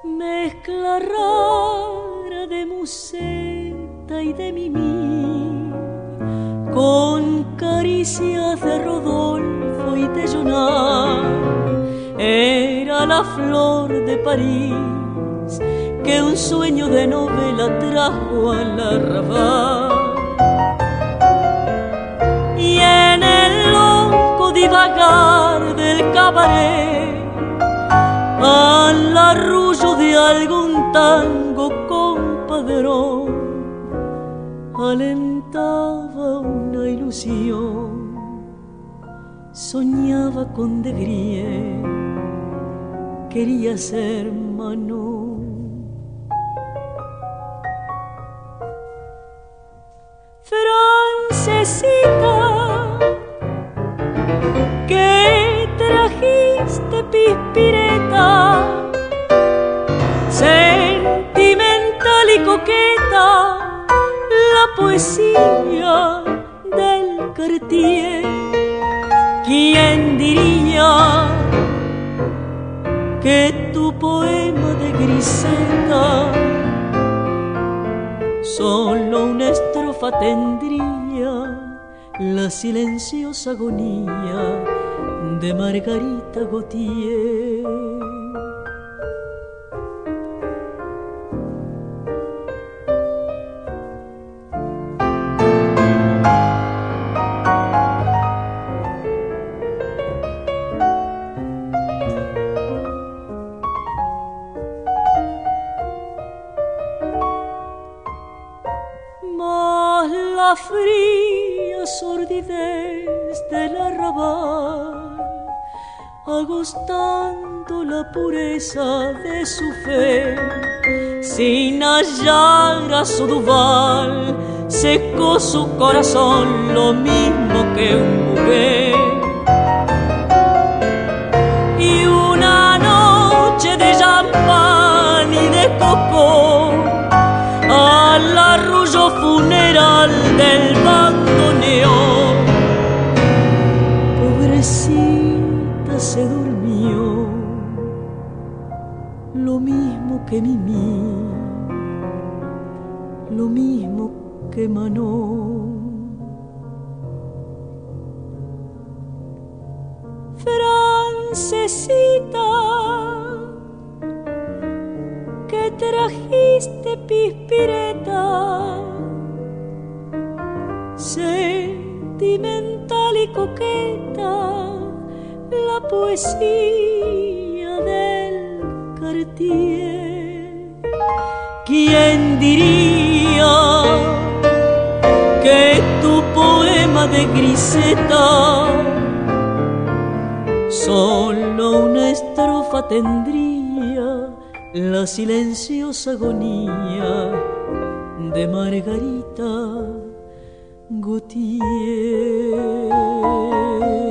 mezcla rara de museta y de mimí, con caricias de Rodolfo y de Jonar. Era la flor de París que un sueño de novela trajo al arrabal. Y en el loco divagar del cabaret, al arrullo de algún tango compadrón, alentaba una ilusión, soñaba con De Grier, quería ser Manon. Francesita, que trajiste pispireta, sentimental y coqueta, la poesía del Cartier. ¿Quién diría que tu poema de Griseta solo una estrofa tendría, la silenciosa agonía de Margarita Gautier? La fría sordidez del arrabal, agostando la pureza de su fe, sin hallar a su Duval, secó su corazón lo mismo que un mujer. Y una noche de champán y de cocó, al arrullo funeral del bandoneón, pobrecita se durmió, lo mismo que Mimí, lo mismo que Manon. Francesita, que trajiste pispireta, sentimental y coqueta, la poesía del Cartier. ¿Quién diría que tu poema de Griseta solo una estrofa tendría, la silenciosa agonía de Margarita Gautier?